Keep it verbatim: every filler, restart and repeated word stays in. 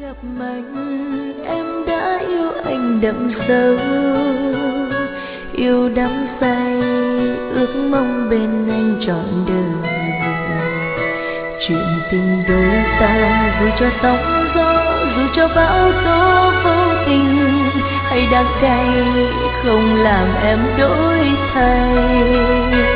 gặp anh em đã yêu anh đậm sâu, yêu đắm say ước mong bên anh trọn đời. Chuyện tình đôi ta dù cho sóng gió, dù cho bão tố vô tình, hay đắng cay không làm em đổi thay.